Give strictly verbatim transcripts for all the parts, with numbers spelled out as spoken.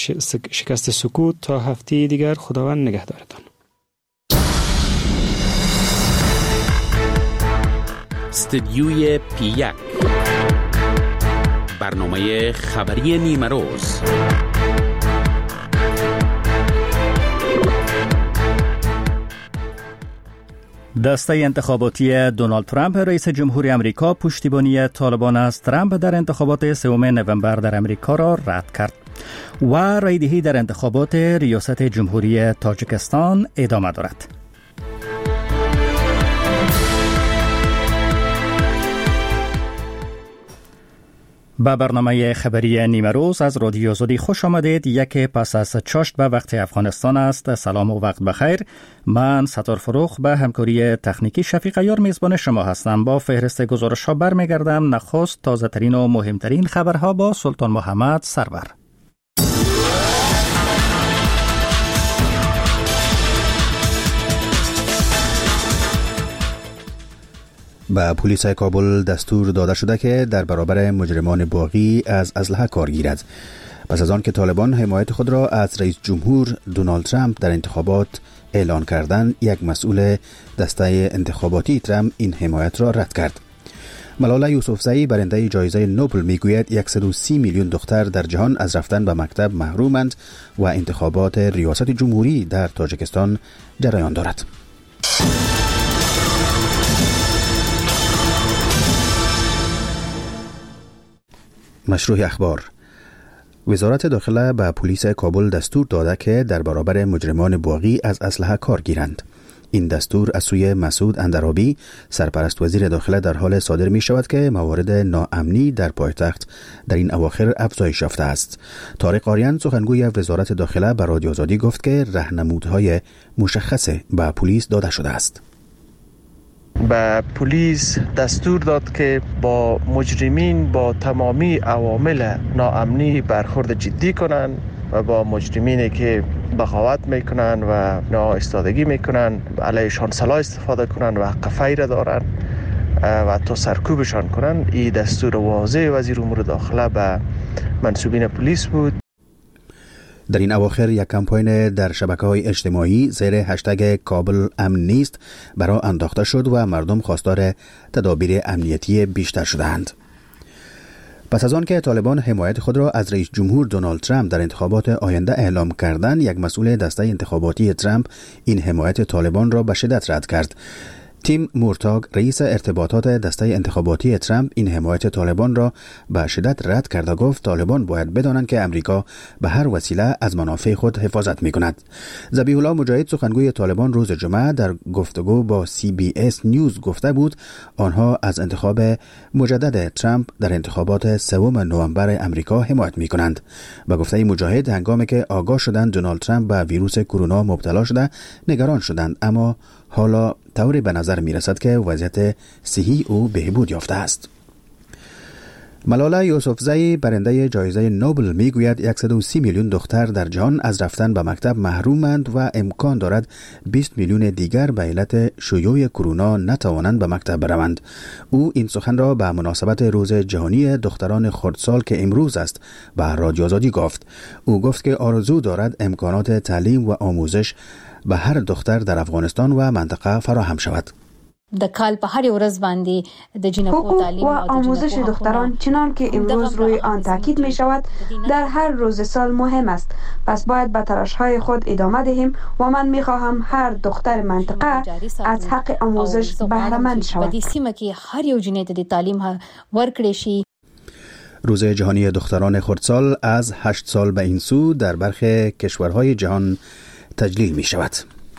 شکست سکوت تا هفته دیگر. خداوند نگهدارتان. استدیوی پی یک، برنامه خبری نیمه روز. دسته انتخاباتی دونالد ترامپ رئیس جمهوری آمریکا پشتیبانی طالبان از ترامپ در انتخابات سوم نوامبر در آمریکا را رد کرد و رایدهی در انتخابات ریاست جمهوری تاجیکستان ادامه دارد. به برنامه خبری نیمه روز از رادیو آزادی خوش آمدید. یک پس از چاشت به وقت افغانستان است. سلام و وقت بخیر. من ستار فروخ به همکاری تکنیکی شفیق عیار میزبان شما هستم. با فهرست گزارش ها برمیگردم. نخست تازه ترین و مهمترین خبرها با سلطان محمد سرور. به پلیس کابل دستور داده شده که در برابر مجرمان باغی از اسلحه کار گیرد. پس از آن که طالبان حمایت خود را از رئیس جمهور دونالد ترامپ در انتخابات اعلان کردند، یک مسئول دسته انتخاباتی ترامپ این حمایت را رد کرد. ملاله یوسفزئی برنده جایزه نوبل میگوید صد و سی میلیون دختر در جهان از رفتن به مکتب محرومند و انتخابات ریاست جمهوری در تاجیکستان جریان دارد. مشروع اخبار. وزارت داخله به پلیس کابل دستور داده که در برابر مجرمان باغی از اسلحه کار گیرند. این دستور از سوی مسعود اندرابی، سرپرست وزیر داخله، در حال صادر می شود که موارد ناامنی در پایتخت در این اواخر افزایش یافته است. طارق آریان، سخنگوی وزارت داخله، به رادیو آزادی گفت که راهنمودهای مشخص به پلیس داده شده است. به پلیس دستور داد که با مجرمین با تمامی عوامل ناامنی برخورد جدی کنند و با مجرمینی که بغاوت میکنن و ناایستادگی میکنن علیهشان سلاح استفاده کنن و حق فیر دارن و تا سرکوبشان کنن. این دستور واضح وزیر امور داخله به منصوبین پلیس بود. در این اواخر یک کمپاین در شبکه‌های اجتماعی زیر هشتگ کابل امن نیست برای انداخته شد و مردم خواستار تدابیر امنیتی بیشتر شدند. پس از آن که طالبان حمایت خود را از رئیس جمهور دونالد ترامپ در انتخابات آینده اعلام کردند، یک مسئول دسته انتخاباتی ترامپ این حمایت طالبان را به شدت رد کرد. تیم مورتاگ، رئیس ارتباطات دسته انتخاباتی ترامپ، این حمایت طالبان را به شدت رد کرد و گفت طالبان باید بدانند که امریکا به هر وسیله از منافع خود حفاظت می‌کند. ذبیح الله مجاهد، سخنگوی طالبان، روز جمعه در گفتگو با سی بی اس نیوز گفته بود آنها از انتخاب مجدد ترامپ در انتخابات سوم نوامبر امریکا حمایت می‌کنند. به گفته مجاهد، هنگامی که آگاه شدند دونالد ترامپ به ویروس کرونا مبتلا شده، نگران شدند، اما حالا طوری به نظر می رسد که وضعیت صحی او بهبود یافته است. ملاله یوسفزئی برنده جایزه نوبل می گوید صد و سی میلیون دختر در جهان از رفتن به مکتب محرومند و امکان دارد بیست میلیون دیگر به علت شیوع کرونا نتوانند به مکتب بروند. او این سخن را به مناسبت روز جهانی دختران خردسال که امروز است به رادیو آزادی گفت. او گفت که آرزو دارد امکانات تعلیم و آموزش به هر دختر در افغانستان و منطقه فراهم شود. د کال په هر ورځ باندې د جنکو تعلیم و آموزش دختران چنان که امروز روی آن تاکید می شود در هر روز سال مهم است. پس باید به تلاش های خود ادامه دهیم و من می خواهم هر دختر منطقه از حق آموزش بهره مند شود. هر یو جنې ته د تعلیم ورکړي شي. روز جهانی دختران خردسال از هشت سال به این سو در برخی کشورهای جهان تجلیل می شود.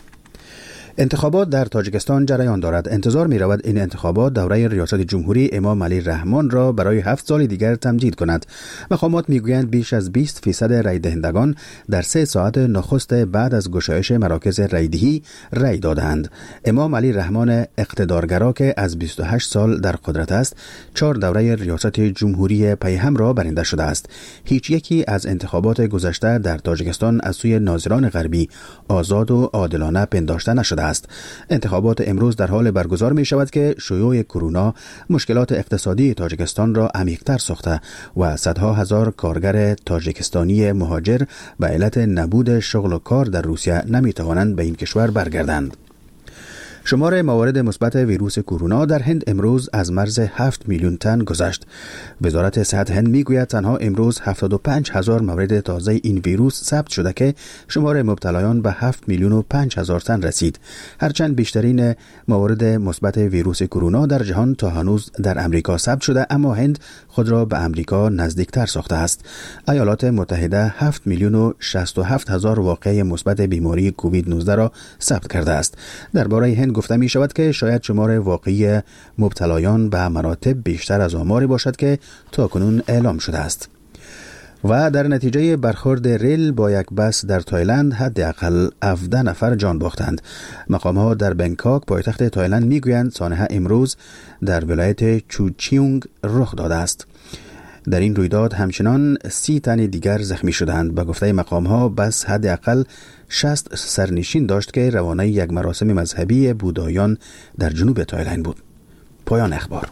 انتخابات در تاجیکستان جریان دارد. انتظار می رود این انتخابات دوره ریاست جمهوری امام علی رحمان را برای هفت سال دیگر تمدید کند. مقامات می گویند بیش از بیست فیصد رای دهندگان در سه ساعت نخست بعد از گشایش مراکز رایدهی رای دادند. امام علی رحمان اقتدارگرا که از بیست و هشت سال در قدرت است، چهار دوره ریاست جمهوری پیهم را برنده شده است. هیچ یکی از انتخابات گذشته در تاجیکستان از سوی ناظران غربی آزاد و عادلانه پنداشته نشده است. انتخابات امروز در حال برگزار می شود که شیوع کرونا مشکلات اقتصادی تاجیکستان را عمیق‌تر ساخته و صدها هزار کارگر تاجیکستانی مهاجر به علت نبود شغل و کار در روسیه نمی توانند به این کشور برگردند. شمار موارد مثبت ویروس کرونا در هند امروز از مرز هفت میلیون تن گذشت. وزارت صحت هند میگوید تنها امروز هفتاد و پنج هزار مورد تازه این ویروس ثبت شده که شمار مبتلایان به هفت میلیون و پنج هزار تن رسید. هرچند بیشترین موارد مثبت ویروس کرونا در جهان تا هنوز در امریکا ثبت شده، اما هند خود را به امریکا نزدیکتر ساخته است. ایالات متحده هفت میلیون و شصت و هفت هزار واقعه مثبت بیماری کووید نوزده را ثبت کرده است. درباره هند گفته می شود که شاید شمار واقعی مبتلایان به مراتب بیشتر از آماری باشد که تاکنون اعلام شده است. و در نتیجه برخورد ریل با یک بس در تایلند حداقل هفده نفر جان باختند. مقام‌ها در بنکاک پایتخت تایلند میگویند سانحه امروز در ولایت چوچیونگ رخ داده است. در این رویداد همچنان سی تن دیگر زخمی شدند. به گفته مقام‌ها بس حداقل شصت سرنشین داشت که روانه یک مراسم مذهبی بودایان در جنوب تایلند بود. پایان اخبار.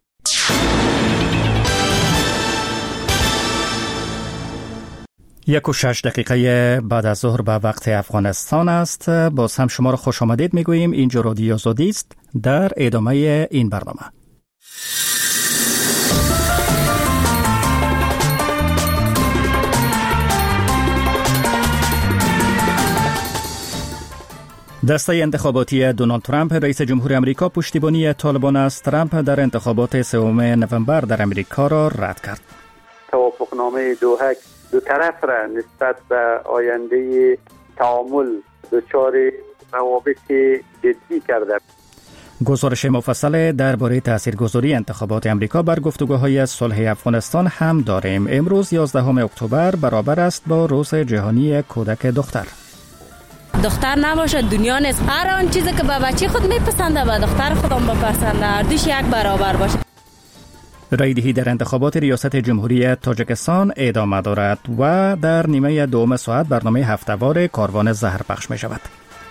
یک و شش دقیقه بعد از ظهر به وقت افغانستان است. باز هم شما را خوش آمدید میگوییم. اینجا رادیو آزادی است. در ادامه این برنامه دسته انتخاباتی دونالد ترامپ رئیس جمهور امریکا پشتیبانی طالبان از ترامپ در انتخابات سوم نوامبر در امریکا را رد کرد. توافقنامه دوحه دو طرف را نسبت به آینده تعامل دچار روابط جدی کرده. گزارش مفصل درباره تاثیرگذاری انتخابات امریکا بر گفتگوهای صلح افغانستان هم داریم. امروز یازدهم اکتبر برابر است با روز جهانی کودک دختر. دختر نباشه دنیا نیست. هر آن چیزی که به بچه خود میپسنده به دختر خودم بپسنده. هر دوش یک برابر باشه. رایدهی در انتخابات ریاست جمهوری تاجیکستان ادامه دارد و در نیمه دوم ساعت برنامه هفته‌وار کاروان زهر پخش می شود.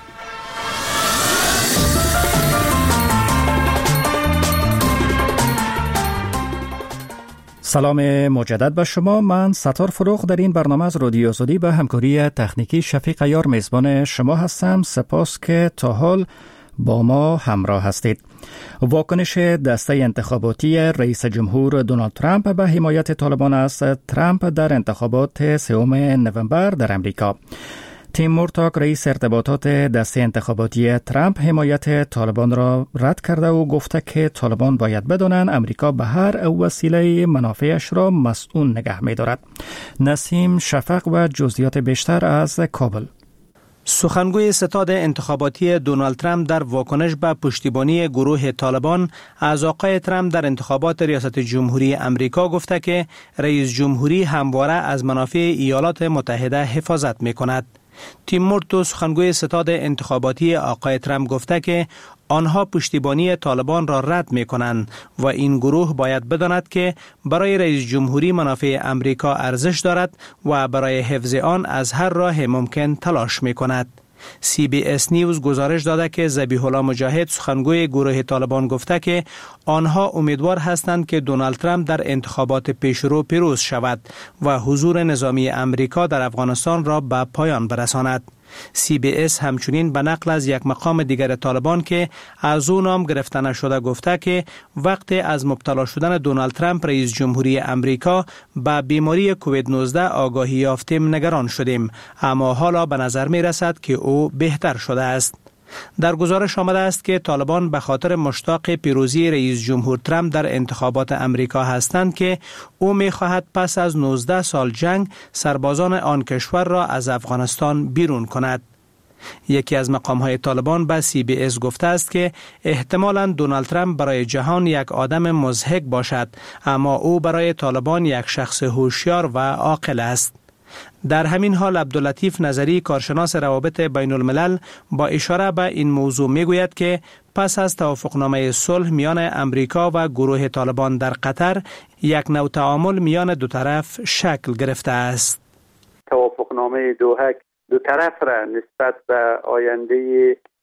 سلام مجدد به شما. من ستار فروغ در این برنامه از رادیو آزادی به همکاری تکنیکی شفیق عیار میزبان شما هستم. سپاس که تا حال با ما همراه هستید. واکنش دسته انتخاباتی رئیس جمهور دونالد ترامپ به حمایت طالبان از ترامپ در انتخابات سوم نوامبر در امریکا. تیم مورتاک رئیس ارتباطات دسته انتخاباتی ترامپ حمایت طالبان را رد کرده و گفته که طالبان باید بدانند امریکا به هر وسیله منافعش را مسئول نگه می دارد. نسیم شفق و جزئیات بیشتر از کابل. سخنگوی ستاد انتخاباتی دونالد ترامپ در واکنش به پشتیبانی گروه طالبان از آقای ترامپ در انتخابات ریاست جمهوری امریکا گفته که رئیس جمهوری همواره از منافع ایالات متحده حفاظت می کند. تیم مورتو سخنگوی ستاد انتخاباتی آقای ترامپ گفته که آنها پشتیبانی طالبان را رد می کنند و این گروه باید بداند که برای رئیس جمهوری منافع امریکا ارزش دارد و برای حفظ آن از هر راه ممکن تلاش می کند. سی بی اس نیوز گزارش داده که ذبیح الله مجاهد سخنگوی گروه طالبان گفته که آنها امیدوار هستند که دونالد ترامپ در انتخابات پیشرو پیروز شود و حضور نظامی امریکا در افغانستان را به پایان برساند. سی بی اس همچنین به نقل از یک مقام دیگر طالبان که از او نام گرفته نشده گفته که وقتی از مبتلا شدن دونالد ترامپ رئیس جمهوری امریکا به بیماری کووید نوزده آگاهی یافتیم نگران شدیم، اما حالا به نظر می رسد که او بهتر شده است. در گزارش آمده است که طالبان به خاطر مشتاق پیروزی رئیس جمهور ترامپ در انتخابات امریکا هستند که او می خواهد پس از نوزده سال جنگ سربازان آن کشور را از افغانستان بیرون کند. یکی از مقام‌های طالبان به سی بی اس گفته است که احتمالاً دونالد ترامپ برای جهان یک آدم مضحک باشد، اما او برای طالبان یک شخص هوشیار و عاقل است. در همین حال عبداللطیف نظری کارشناس روابط بین الملل با اشاره به این موضوع می گوید که پس از توافقنامه صلح میان امریکا و گروه طالبان در قطر یک نوع تعامل میان دو طرف شکل گرفته است. توافقنامه دوحه دو طرف را نسبت به آینده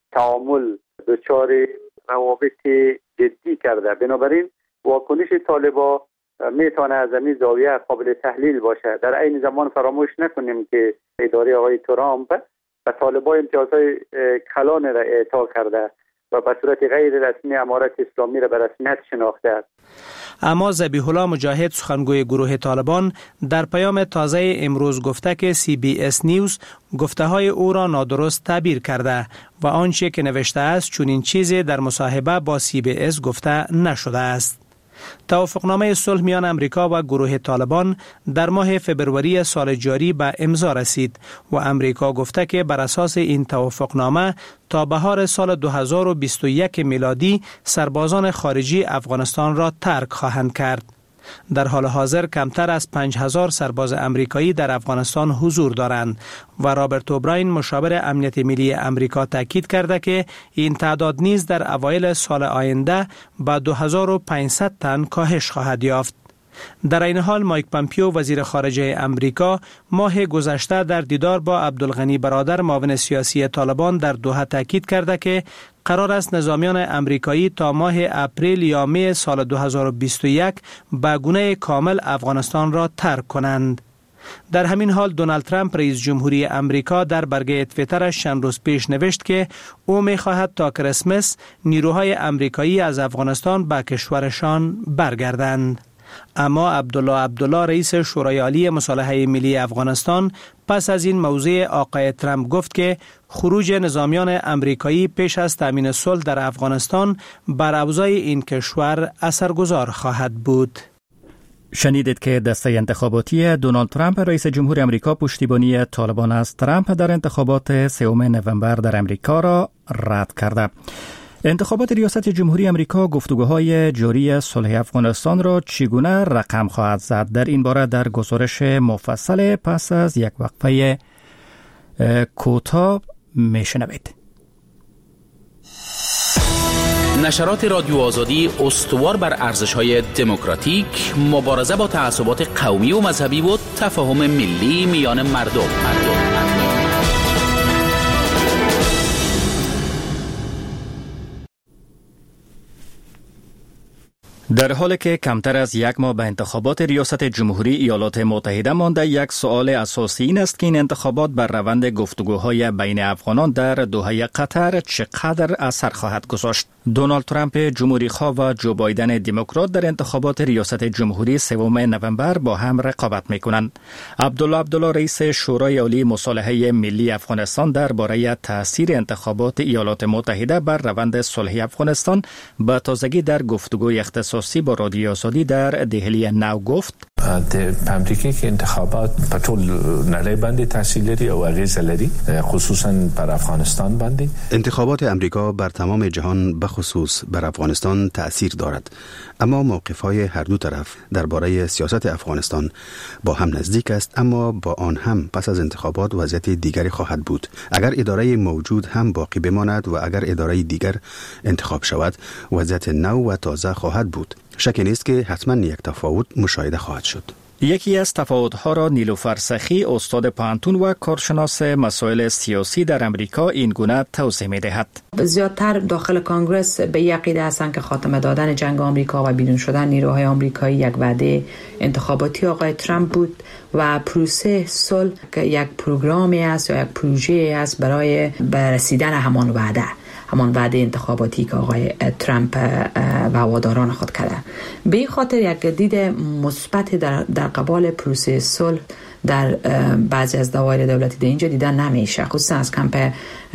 تعامل دچار روابط جدی کرده. بنابراین واکنش طالبان میتونه از این زاویه قابل تحلیل باشه. در عین زمان فراموش نکنیم که اداره آقای ترامپ به طالبان امتیازهای کلان را اعطا کرده و به صورت غیر رسمی امارت اسلامی را به رسمیت شناخته است. اما ذبیح الله مجاهد سخنگوی گروه طالبان در پیام تازه امروز گفته که سی بی اس نیوز گفته های او را نادرست تعبیر کرده و آنچه که نوشته است چنین چیزی در مصاحبه با سی بی اس گفته نشده است. توافقنامه صلح میان امریکا و گروه طالبان در ماه فبروری سال جاری به امضا رسید و امریکا گفته که بر اساس این توافقنامه تا بهار سال دو هزار و بیست و یک میلادی سربازان خارجی افغانستان را ترک خواهند کرد. در حال حاضر کمتر از پنج هزار سرباز امریکایی در افغانستان حضور دارند و رابرت اوبراین مشاور امنیت ملی امریکا تاکید کرده که این تعداد نیز در اوایل سال آینده به دو هزار و پانصد تن کاهش خواهد یافت. در این حال مایک پامپیو وزیر خارجه امریکا ماه گذشته در دیدار با عبدالغنی برادر معاون سیاسی طالبان در دوحه تاکید کرده که قرار است نظامیان امریکایی تا ماه اپریل یا می سال دو هزار و بیست و یک به گونه کامل افغانستان را ترک کنند. در همین حال دونالد ترامپ رئیس جمهوری امریکا در برگه توییترش چند روز پیش نوشت که او می‌خواهد تا کریسمس نیروهای امریکایی از افغانستان به کشورشان برگردند. اما عبدالله عبدالله رئیس شورای عالی مصالحه ملی افغانستان پس از این موضوع آقای ترامپ گفت که خروج نظامیان امریکایی پیش از تامین صلح در افغانستان بر اوضاع این کشور اثرگذار خواهد بود. شنیدید که دسته انتخاباتی دونالد ترامپ رئیس جمهور امریکا پشتیبانی طالبان از ترامپ در انتخابات سوم نوامبر در امریکا را رد کرده. انتخابات ریاست جمهوری امریکا گفتگوهای جاری صلح افغانستان را چگونه رقم خواهد زد؟ در این باره در گزارش مفصل پس از یک وقفه کوتاه میشنوید. نشرات رادیو آزادی استوار بر ارزش‌های دموکراتیک، مبارزه با تعصبات قومی و مذهبی و تفاهم ملی میان مردم. مردم. در حالی که کمتر از یک ماه به انتخابات ریاست جمهوری ایالات متحده مانده، یک سوال اساسی این است که این انتخابات بر روند گفتگوهای بین افغانان در دوحه قطر چقدر اثر خواهد گذاشت. دونالد ترامپ جمهوری خواه و جو بایدن دموکرات در انتخابات ریاست جمهوری سوم نوامبر با هم رقابت می‌کنند. عبدالله عبدالله رئیس شورای عالی مصالحه ملی افغانستان درباره تاثیر انتخابات ایالات متحده بر روند صلح افغانستان به تازگی در گفتگوی اختصاصی با رادیو آزادی در دهلی نو گفت: په امریکا کې انتخابات په ټول نړۍ باندې تاثیر لري او اغیز لري، خصوصا بر افغانستان باندې. انتخابات امریکا بر تمام جهان به خصوص بر افغانستان تأثیر دارد، اما موقف‌های هر دو طرف درباره سیاست افغانستان با هم نزدیک است، اما با آن هم پس از انتخابات وضعیت دیگری خواهد بود. اگر اداره موجود هم باقی بماند و اگر اداره دیگر انتخاب شود، وضعیت نو و تازه خواهد بود. شکی نیست که حتما یک تفاوت مشاهده خواهد شد. یکی از تفاوت‌ها را نیلوفر سخی، استاد پانتون و کارشناس مسائل سیاسی در امریکا، این گونه توضیح می‌دهد. زیادتر داخل کانگرس به یک عقیده هستند که خاتمه دادن جنگ آمریکا و بیرون شدن نیروهای آمریکایی یک وعده انتخاباتی آقای ترامپ بود و پروسه صلح که یک پروگرامی است یا یک پروژه است برای برسیدن همان وعده، همان وعده انتخاباتی که آقای ترامپ و هواداران خود کرده. به این خاطر یک دید مثبت در در قبال پروسه صلح در بعضی از دوایر دولتی در اینجا دیدن نمیشه، خصوصا از کمپ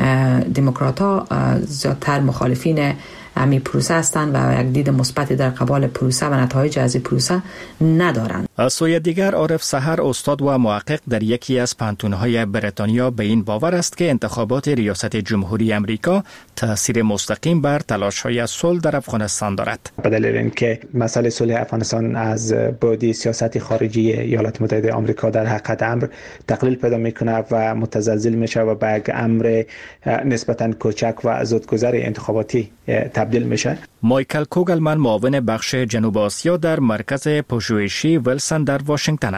دموکرات‌ها زیادتر مخالفین همین پروسه هستند و یک دید مثبت در قبال پروسه و نتایج از این پروسه ندارند. از سوی دیگر عارف سحر، استاد و محقق در یکی از پانتون‌های بریتانیا، به این باور است که انتخابات ریاست جمهوری امریکا تأثیر مستقیم بر تلاش‌های صلح در افغانستان دارد. به دلیل اینکه مسئله صلح افغانستان از بعد سیاست خارجی ایالات متحده آمریکا در حقیقت امر تقلیل پیدا می‌کند و متزلزل میشه و به یک امر نسبتاً کوچک و زودگذر انتخاباتی تبدیل میشه. مایکل کوگلمن، معاون بخش جنوب آسیا در مرکز پژوهشی ویلسون در واشنگتن است.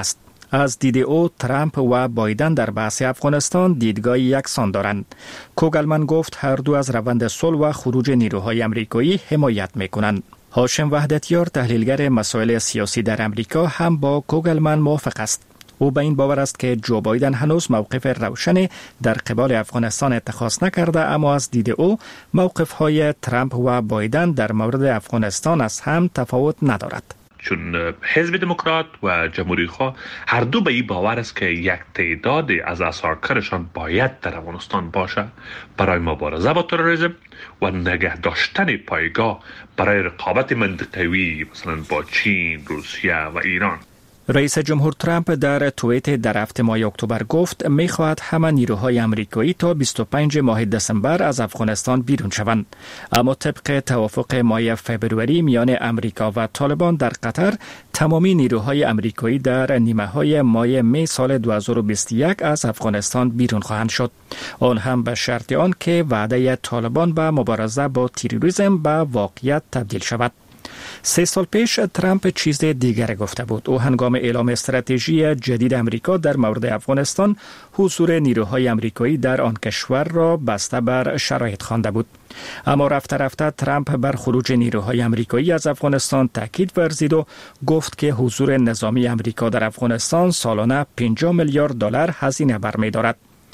از دید او ترامپ و بایدن در بحث افغانستان دیدگاه یکسان دارند. کوگلمن گفت هر دو از روند صلح و خروج نیروهای آمریکایی حمایت می‌کنند. هاشم وحدتیار تحلیلگر مسائل سیاسی در آمریکا هم با کوگلمن موافق است. او به این باور است که جو بایدن هنوز موقف روشنی در قبال افغانستان اتخاذ نکرده، اما از دید او موقف‌های ترامپ و بایدن در مورد افغانستان از هم تفاوت ندارد. چون حزب دموکرات و جمهوری خواه هر دو به این باور است که یک تعداد از اثارکارشان باید در افغانستان باشه برای مبارزه با تروریسم و نگه داشتن پایگاه برای رقابت منطقوی مثلا با چین، روسیه و ایران. رئیس جمهور ترامپ در توییت در هفته ماه اکتبر گفت می‌خواهد همه نیروهای آمریکایی تا بیست و پنج ماه دسامبر از افغانستان بیرون شوند، اما طبق توافق ماه فوریه میان آمریکا و طالبان در قطر تمامی نیروهای آمریکایی در نیمه‌های ماه می سال دو هزار و بیست و یک از افغانستان بیرون خواهند شد، آن هم به شرط آن که وعده طالبان به مبارزه با تروریسم به واقعیت تبدیل شود. سه سال پیش ترامپ چیز دیگر گفته بود. او هنگام اعلام استراتژی جدید امریکا در مورد افغانستان حضور نیروهای آمریکایی در آن کشور را بسته بر شرایط خوانده بود. اما رفته رفته ترامپ بر خروج نیروهای آمریکایی از افغانستان تاکید ورزید و گفت که حضور نظامی آمریکا در افغانستان سالانه پنجاه میلیارد دلار هزینه برمی‌دارد.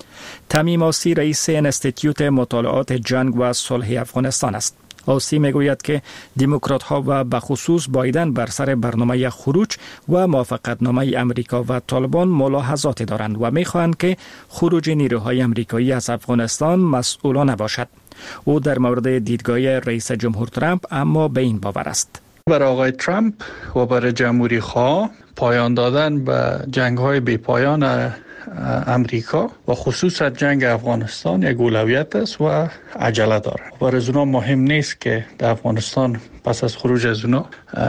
تمیم آسی رئیس انستیتیوت مطالعات جنگ و صلح افغانستان است. آسی میگوید که دموکرات ها و به خصوص بایدن بر سر برنامه خروج و موافقتنامه امریکا و طالبان ملاحظات دارند و میخواهند که خروج نیروهای آمریکایی از افغانستان مسئولانه باشد. او در مورد دیدگاه رئیس جمهور ترامپ اما به این باور است. برای آقای ترامپ و برای جمهوری خواه پایان دادن به جنگ های بی پایان امریکا و خصوصا جنگ افغانستان یک اولویت است و عجله داره. برای از اونا مهم نیست که در افغانستان پس از خروج از اونا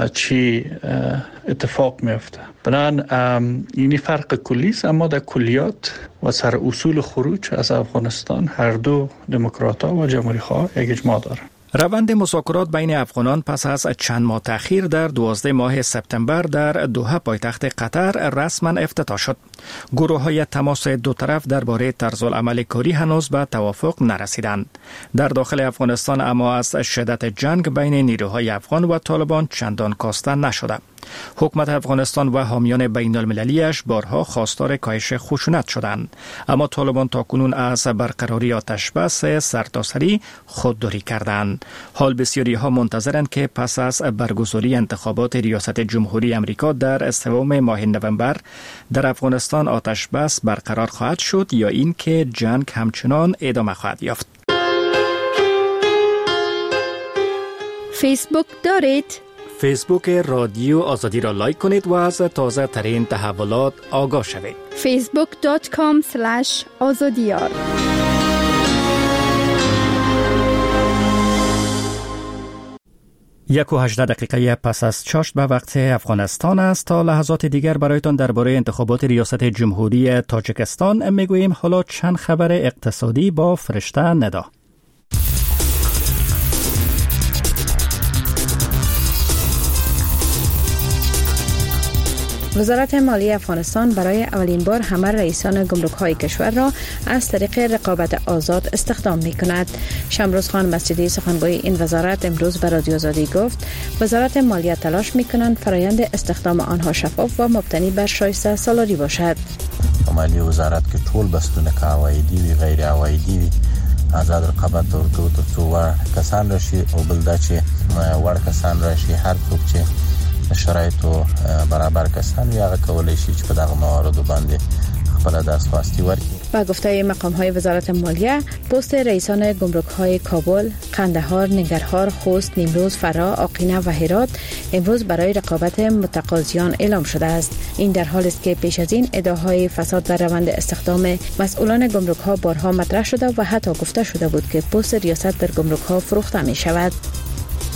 چی اتفاق میفته. بنابراین اینی فرق کلی است، اما در کلیات و سر اصول خروج از افغانستان هر دو دموکرات‌ها و جمهوری خواه یک اجماع دارند. روند مذاکرات بین افغانان پس از چند ماه تأخیر در دوازده ماه سپتامبر در دوحه پایتخت قطر رسما افتتاح شد. گروه‌های تماس دو طرف درباره طرزالعمل کاری هنوز به توافق نرسیدند. در داخل افغانستان اما از شدت جنگ بین نیروهای افغان و طالبان چندان کاسته نشده. حکومت افغانستان و حامیان بین المللیش بارها خواستار کاهش خشونت شدند، اما طالبان تاکنون از برقراری آتش بس سرتاسری خودداری کردند. حال بسیاری ها منتظرند که پس از برگزاری انتخابات ریاست جمهوری آمریکا در سوم ماه نوامبر در افغانستان آتش بس برقرار خواهد شد یا اینکه جنگ همچنان ادامه خواهد یافت. فیسبوک دارید؟ فیسبوک رادیو آزادی را لایک کنید و از تازه ترین تحولات آگاه شوید. فیسبوک دات کام اسلش آزادیار. یک و هجده دقیقه پس از چاشت به وقت افغانستان است. تا لحظات دیگر برایتان درباره انتخابات ریاست جمهوری تاجیکستان میگوییم. حالا چند خبر اقتصادی با فرشته ندا. وزارت مالیه افغانستان برای اولین بار همه رئیسان گمرک‌های کشور را از طریق رقابت آزاد استخدام می‌کند. شمروز خان مسجدی سخنگوی این وزارت امروز به رادیو آزادی گفت وزارت مالیه تلاش می‌کند فرایند استخدام آنها شفاف و مبتنی بر شایسته سالاری باشد. مالیه وزارت که ټول بستونه که عوایدی وی غیر عوایدی وی آزاد رقابت ورکو تر څو وړ کسان راشي او بل دا چې وړ کسان راشي هر څوک چې شرایطو برابر کسان یا کولای شي چې په دغه مواردو باندې خپل درخواستی ورکړي. با گفته مقام‌های وزارت مالیه پست رئیسان گمرک‌های کابل، قندهار، ننگرهار، خوست، نیمروز، فرا، آقینه و هرات امروز برای رقابت متقاضیان اعلام شده است. این در حالی است که پیش از این ادعاهای فساد در روند استخدام مسئولان گمرک‌ها بارها مطرح شده و حتی گفته شده بود که پست ریاست در گمرک‌ها فروخته می‌شود.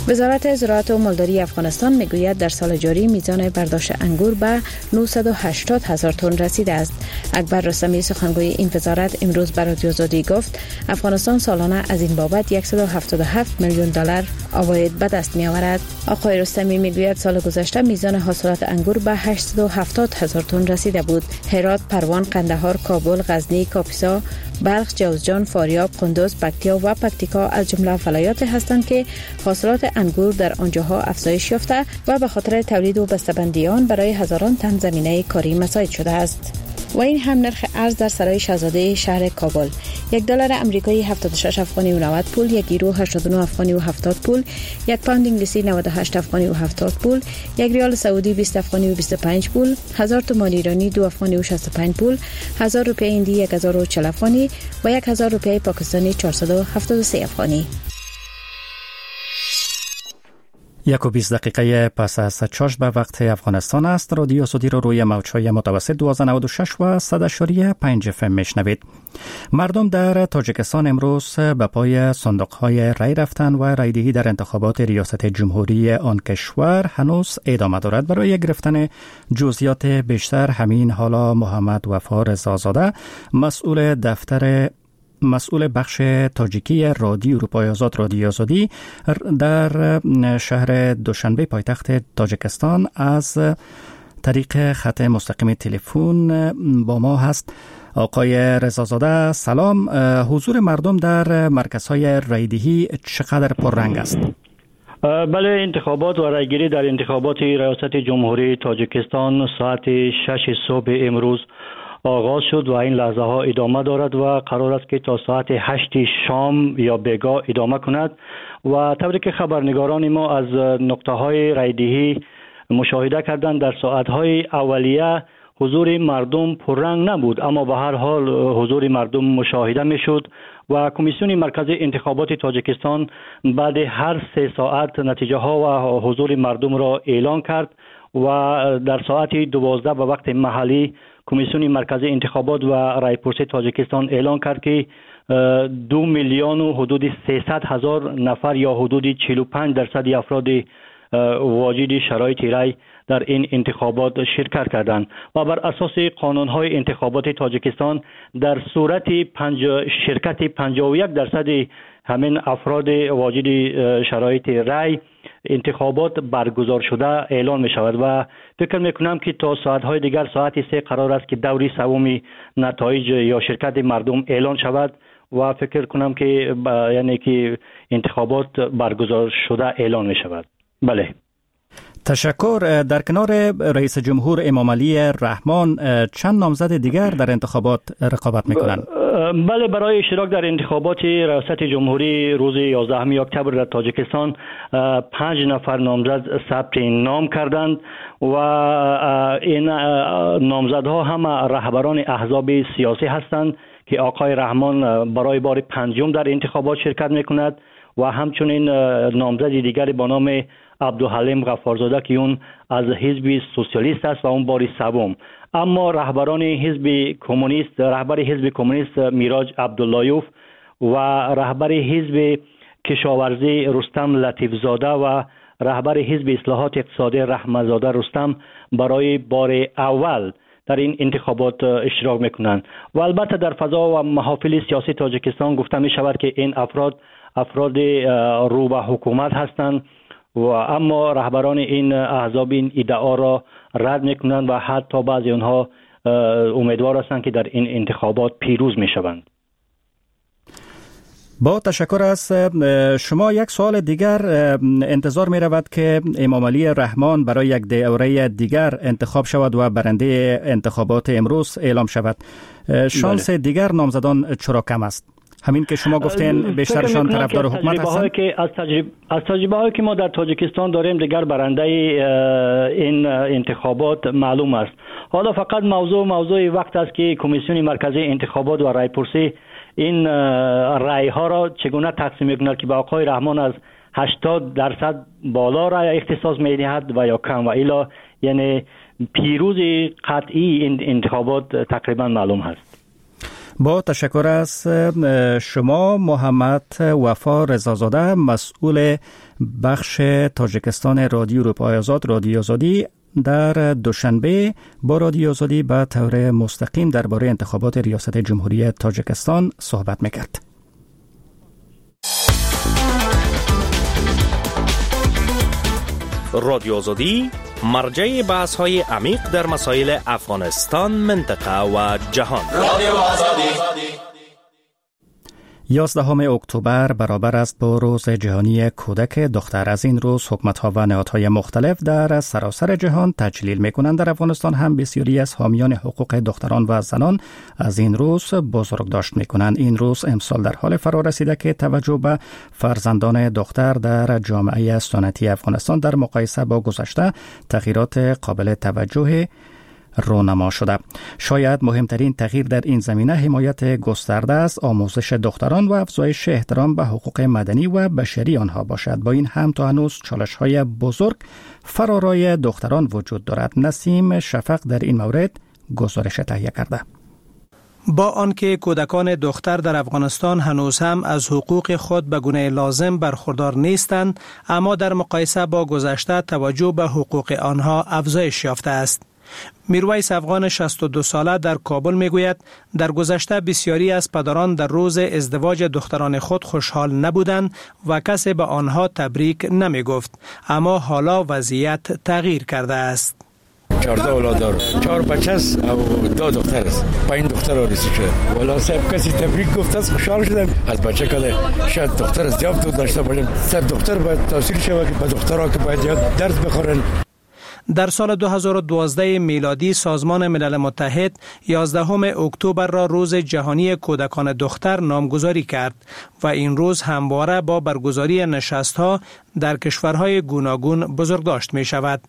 وزارت زراعت و مالداری افغانستان میگوید در سال جاری میزان برداشت انگور به نهصد و هشتاد هزار تن رسیده است. اکبر رستمی سخنگوی این وزارت امروز به رادیو آزادی گفت افغانستان سالانه از این بابت صد و هفتاد و هفت میلیون دلار عواید به دست می آورد. آقای رستمی میگوید سال گذشته میزان حاصلات انگور به هشتصد و هفتاد هزار تن رسیده بود. هرات، پروان، قندهار، کابل، غزنی، کاپیسا، بلخ، جوزجان، فاریاب، قندوز، پکتیا و پکتیکا از جمله ولایات هستند که حاصلات انگور در آنجاها افزایش یافته و به خاطر تولید و بسته‌بندی آن برای هزاران تن زمینه کاری مساعد شده است. و این هم نرخ ارز در سرای شاهزاده شهر کابل: یک دلار امریکایی هفتاد و شش افغانی و نود پول، یک یورو هشتاد و نه افغانی و هفتاد پول، یک پوند انگلیسی نود و هشت افغانی و هفتاد پول، یک ریال سعودی بیست افغانی و بیست و پنج پول، هزار تومان ایرانی دو افغانی و شصت و پنج پول، هزار روپیه هندی یک هزار و چهل افغانی و یک هزار روپیه پاکستانی چهارصد و هفتاد و سه افغانی. یک و بیست دقیقه پس از چاشت به وقت افغانستان است. رادیو آزادی رو روی موج‌های متوسط دویست و نود و شش و صد و پنج اف ام میشنوید. مردم در تاجیکستان امروز به پای صندوق‌های رای رفتن و رایدهی در انتخابات ریاست جمهوری آن کشور هنوز ادامه دارد. برای گرفتن جزئیات بیشتر همین حالا محمد وفا رضازاده، مسئول دفتر مسئول بخش تاجیکی رادیو اروپای آزاد رادیو آزادی در شهر دوشنبه پایتخت تاجیکستان، از طریق خط مستقیم تلفن با ما هست. آقای رضازاده سلام. حضور مردم در مرکزهای رایدهی چقدر پررنگ است؟ بله، انتخابات و رایگیری در انتخابات ریاست جمهوری تاجیکستان ساعت شش صبح امروز آغاز شد و این لحظه ها ادامه دارد و قرار است که تا ساعت هشت شام یا بیگاه ادامه کند. و طوری که خبرنگاران ما از نقطه های رایدهی مشاهده کردند، در ساعت های اولیه حضور مردم پررنگ نبود، اما به هر حال حضور مردم مشاهده می شد و کمیسیون مرکزی انتخابات تاجیکستان بعد هر سه ساعت نتیجه ها و حضور مردم را اعلان کرد و در ساعت دوازده به وقت محلی کمیسیون مرکزی انتخابات و رایپرسی تاجیکستان اعلان کرد که دو میلیون و حدود سیصد هزار نفر یا حدود چهل و پنج درصد افراد واجد شرایط رای در این انتخابات شرکت کردند و بر اساس قانون‌های انتخابات تاجیکستان در صورت پنج شرکت پنجاه و یک درصد همین افراد واجد شرایط رای انتخابات برگزار شده اعلان می شود و فکر می کنم که تا ساعت‌های دیگر ساعت سه قرار است که دوری سوم نتایج یا شرکت مردم اعلان شود و فکر کنم که یعنی که انتخابات برگزار شده اعلان می شود. بله. تشکر. در کنار رئیس جمهور امام علی رحمان چند نامزد دیگر در انتخابات رقابت میکنند؟ بله، برای اشتراک در انتخابات ریاست جمهوری روز یازدهم اکتبر در تاجیکستان پنج نفر نامزد ثبت نام کردند و این نامزدها هم رهبران احزاب سیاسی هستند که آقای رحمان برای بار پنجم در انتخابات شرکت میکند و همچنین نامزد دیگری با نام عبدالحلیم غفارزاده که اون از حزب سوسیالیست است و اون بار سوم. اما رهبران حزب کمونیست، رهبر حزب کمونیست میراج عبداللهیوف و رهبر حزب کشاورزی رستم لطیفزاده و رهبر حزب اصلاحات اقتصادی رحمتزاده رستم برای بار اول در این انتخابات اشتراک میکنند و البته در فضا و محافل سیاسی تاجیکستان گفته می شود که این افراد افراد رو به حکومت هستند و اما رهبران این احزاب این ادعا را رد میکنند و حتی بعضی اونها امیدوار هستند که در این انتخابات پیروز میشوند. با تشکر از شما. یک سوال دیگر انتظار می رود که امام علی رحمان برای یک دوره دیگر انتخاب شود و برنده انتخابات امروز اعلام شود. شانس بله. دیگر نامزدان چرا کم است؟ همین که شما گفتین بیشترشان طرفدار حکومت هستند. که از تجربه از تجربه هایی که ما در تاجیکستان داریم دیگر برنده این انتخابات معلوم است. حالا فقط موضوع موضوع وقت است که کمیسیون مرکزی انتخابات و رایپرسی این رای ها را چگونه تقسیم می‌کند که به آقای رحمان از هشتاد درصد بالا رای اختصاص می‌دهد و یا کم و الا یعنی پیروز قطعی این انتخابات تقریبا معلوم هست. با تشکر از شما محمد وفا رضازاده، مسئول بخش تاجیکستان رادیو اروپای آزاد رادیو آزادی، در دوشنبه با رادیو آزادی به طور مستقیم درباره انتخابات ریاست جمهوری تاجیکستان صحبت میکرد. رادیو آزادی مرجع بحث های عمیق در مسائل افغانستان، منطقه و جهان. رادیو آزادی. یازدهم اکتبر برابر است با روز جهانی کودک دختر. از این روز حکومت‌ها و نهادهای مختلف در سراسر جهان تجلیل می‌کنند. در افغانستان هم بسیاری از حامیان حقوق دختران و زنان از این روز بزرگداشت می‌کنند. این روز امسال در حال فرا رسیده که توجه به فرزندان دختر در جامعه سنتی افغانستان در مقایسه با گذشته تغییرات قابل توجه رونما شده. شاید مهمترین تغییر در این زمینه حمایت گسترده از آموزش دختران و افزایش احترام به حقوق مدنی و بشری آنها باشد. با این هم تا هنوز چالش‌های بزرگ فرارای دختران وجود دارد. نسیم شفق در این مورد گزارش تهیه کرده. با آنکه کودکان دختر در افغانستان هنوز هم از حقوق خود به گونه لازم برخوردار نیستند، اما در مقایسه با گذشته توجه به حقوق آنها افزایش یافته است. میرویس افغان شصت و دو ساله در کابل میگوید در گذشته بسیاری از پدران در روز ازدواج دختران خود خوشحال نبودند و کسی به آنها تبریک نمی گفت، اما حالا وضعیت تغییر کرده است. چهارده اولاد دارم، چهار بچه است و دو دختر است. پنج دختر آرزو شده. والا صاحب کسی تبریک گفت است خوشحال شدم. از بچه کده شاید دختر زیاد تو داشته باشم. صرف دختر باید تحصیل شود که به دخترها که باید درس بخورن. در سال دو هزار و دوازده میلادی سازمان ملل متحد یازدهم اکتبر را روز جهانی کودکان دختر نامگذاری کرد و این روز همواره با برگزاری نشست‌ها در کشورهای گوناگون بزرگداشت می شود.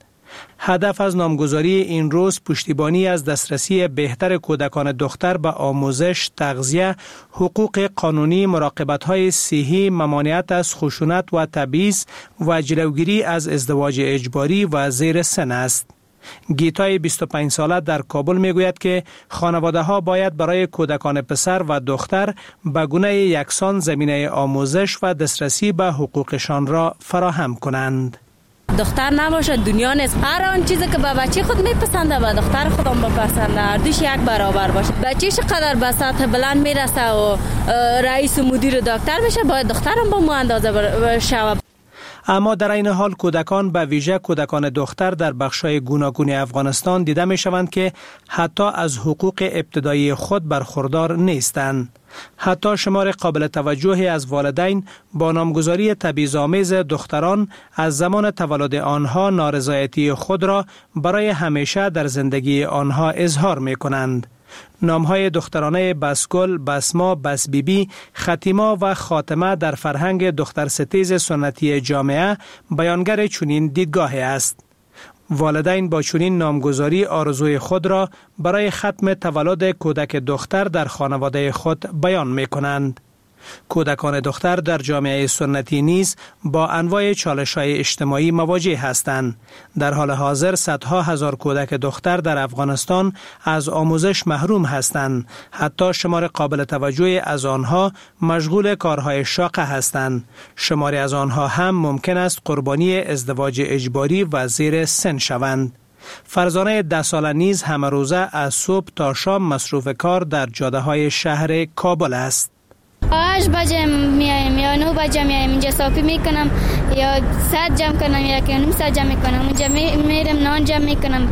هدف از نامگذاری این روز پشتیبانی از دسترسی بهتر کودکان دختر به آموزش، تغذیه، حقوق قانونی، مراقبت‌های صحی، ممانعت از خشونت و تبعیض و جلوگیری از ازدواج اجباری و زیر سن است. گیتای بیست و پنج ساله در کابل میگوید که خانواده‌ها باید برای کودکان پسر و دختر به گونه یکسان زمینه آموزش و دسترسی به حقوقشان را فراهم کنند. دختر نباشه دنیا نیست. هر آن چیزی که به بچه خود میپسنده به دختر خودم بپسنده، هر دوش یک برابر باشه. بچه‌ش قدر به سطح بلند میرسه و رئیس و مدیر دکتر بشه، باید دخترم با مو اندازه بشه. اما در این حال کودکان به ویژه کودکان دختر در بخش‌های گوناگون افغانستان دیده می‌شوند که حتی از حقوق ابتدایی خود برخوردار نیستند. حتی شمار قابل توجهی از والدین با نامگذاری تبعیض‌آمیز دختران از زمان تولد آنها نارضایتی خود را برای همیشه در زندگی آنها اظهار می‌کنند. نامهای دخترانه بسگل، بسما، بسبیبی، ختیما و خاتمه در فرهنگ دخترستیز سنتی جامعه بیانگر چنین دیدگاهی است. والدین با چنین نامگذاری آرزوی خود را برای ختم تولد کودک دختر در خانواده خود بیان می کنند. کودکان دختر در جامعه سنتی نیز با انواع چالش‌های اجتماعی مواجه هستند. در حال حاضر صدها هزار کودک دختر در افغانستان از آموزش محروم هستند. حتی شمار قابل توجهی از آنها مشغول کارهای شاقه هستند. شماری از آنها هم ممکن است قربانی ازدواج اجباری و زیر سن شوند. فرزانه ده ساله نیز همه روزه از صبح تا شام مصروف کار در جاده‌های شهر کابل است. هشت بجه میایم یا نه بجه میایم، اینجا صافی میکنم یا ساعت جمع کنم یا که نیم ساعت جمع میکنم. اونجا میرم نان جمع میکنم،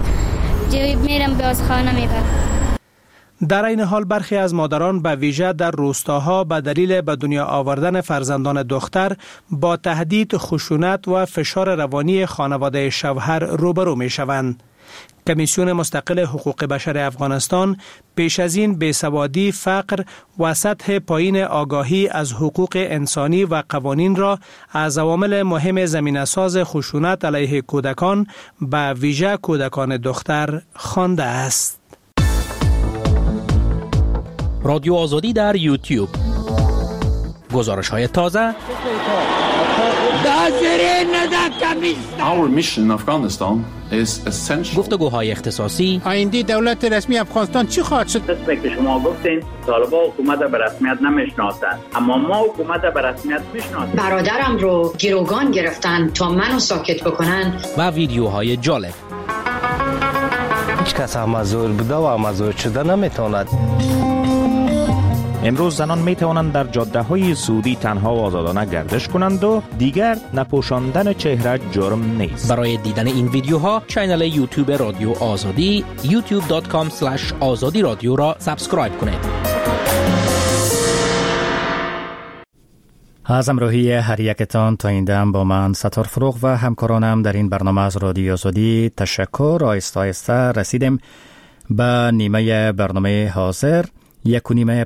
میرم به خانه میبرم. در این حال برخی از مادران به ویژه در روستاها به دلیل به دنیا آوردن فرزندان دختر با تهدید، خشونت و فشار روانی خانواده شوهر روبرو می شوند. کمیسیون مستقل حقوق بشر افغانستان پیش از این بیسوادی، فقر و سطح پایین آگاهی از حقوق انسانی و قوانین را از عوامل مهم زمینه‌ساز خشونت علیه کودکان به ویژه کودکان دختر خوانده است. رادیو آزادی در یوتیوب. گزارش های تازه، Our mission in Afghanistan is essential. گفتگوهای اختصاصی آینده دولت رسمی افغانستان چی خواهد شد؟ قسمی که شما گفتین طالبان حکومت به رسمیت نمیشناسند، اما ما حکومت به رسمیت میشناسیم. برادرم رو گروگان گرفتن تا منو ساکت بکنن. و ویدیوهای جالب. هیچ کس مزور بوده و مزور شده نمیتواند. امروز زنان می توانند در جاده های سعودی تنها و آزادانه گردش کنند و دیگر نپوشاندن چهره جرم نیست. برای دیدن این ویدیوها کانال یوتیوب رادیو آزادی یوتیوب دات کام اسلش آزادی رادیو را سابسکرایب کنید. از همراهی هر یکتان تا این دم با من ستار فروغ و همکارانم در این برنامه از رادیو آزادی تشکر. آیسته آیسته رسیدیم به نیمه برنامه حاضر. یک و نیمه